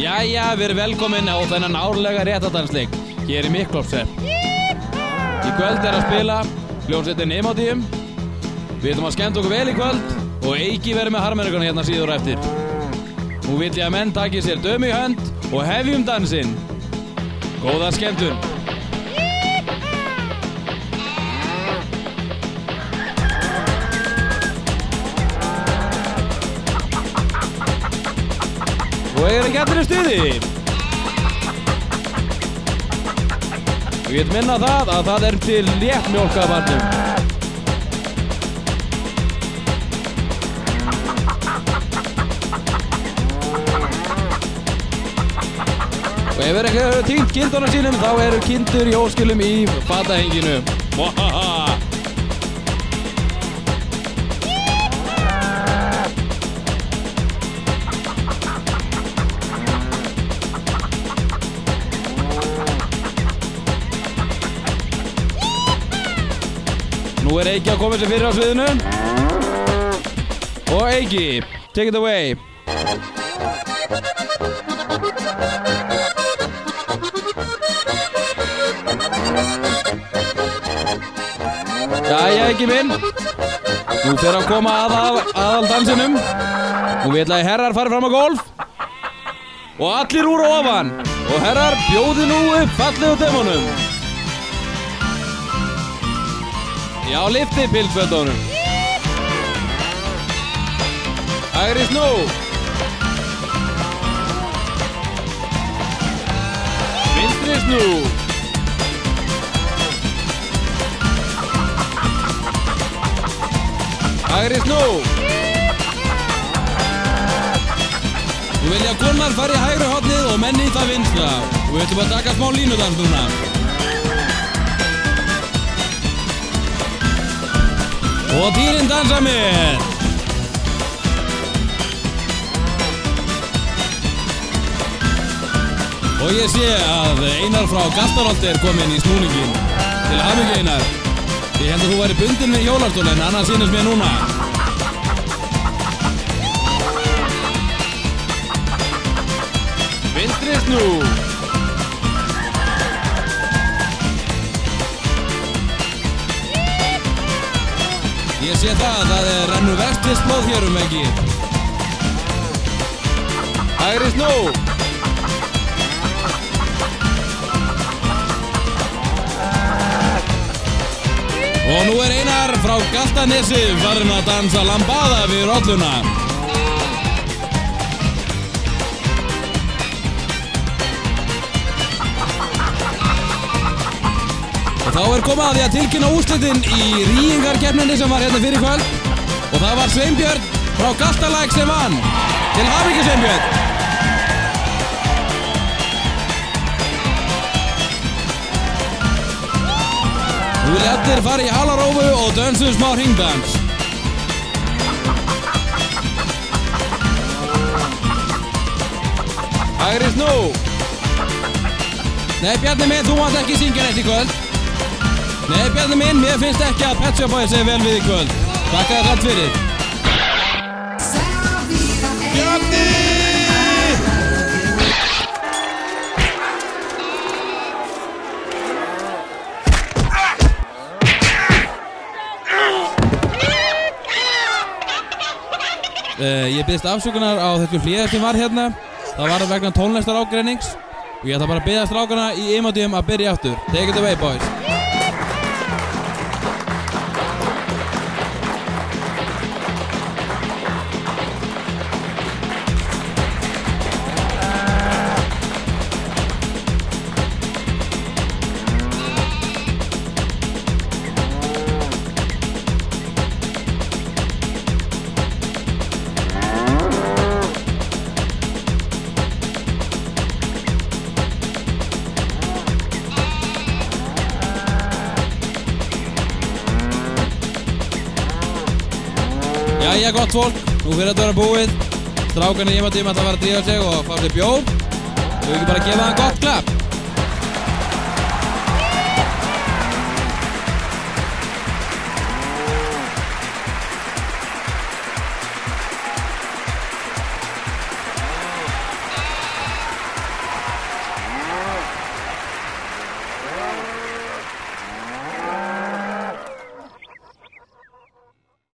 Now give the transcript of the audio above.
Jæja, við erum velkomin á þennan árlega réttadansleik hér í Miklópshreppi. Í kvöld að spila hljómsveitin Emoteam. Við ætlum að skemmta okkur vel í kvöld og Eiki verður með harmonikana hérna síður og eftir. Nú vil ég að menn taki sér dömu í hönd og hefjum dansinn. Góða skemmtun! Og er ekki allir í stuði. Við getum minna það að það er til léttmjólk af barnum. Og ef ekki hefur týnt kindunum sínum þá eru kindur í óskilum í fatahenginu. Nú er Eiki að koma sér fyrir á sviðinu. Og Eiki, take it away. Jæja, Eiki minn. Nú fer að koma aðal dansinum. Nú vil að herrar fari fram á gólf. Og allir úr og ofan. Og herrar, bjóði nú upp fallegu demonum. Já, lyfti pilsfötunum. Hægri snú. Vinstri snú. Hægri snú. Nú vilja konnar fara í hægri hornið og menn í það vinstra. Og við ætlum að taka smá línudans núna. Og dýrin dansa með. Og ég sé að Einar frá Galtarholti er kominn í snúningin. Til hamingju Einar. Ég held að þú væri bundinn við hjólastól en annars sýnist mér núna. Vinstri snú. Ég sé það rennur vestisblóð hér Eiki. Hægri snú. Og nú er Einar frá Galtanesi farinn að dansa lambada við rolluna. Og þá er komið að því að tilkynna úrslitin í rýingarkeppninni sem var hérna fyrir kvöld. Og það var Sveinbjörn frá Galtalæk sem vann. Til hamingju Sveinbjörn! Nú vil allir fara í halarófu og dönsum smá hringdans. Hægri snú. Nei, Bjarni minn, þú mátt ekki syngja neitt í kvöld. Nei, Bjarni minn, mér finnst ekki að Pet Shop Boys segir vel við í kvöld. Takk þér allt fyrir. Bjarni! Ég biðst afsökunar á þessu hléi sem var hérna. Það var vegna tónlistarágreinings. Og ég ætla bara að biðja strákana í Emoteam að byrja aftur. Take it away, boys. Jæja, gott fólk, nú fyrir þetta að vera búið. Strákarnir í Emoteam ætla að fara að drífa sig og fá sér bjór. Við ekki bara gefa það gott klapp.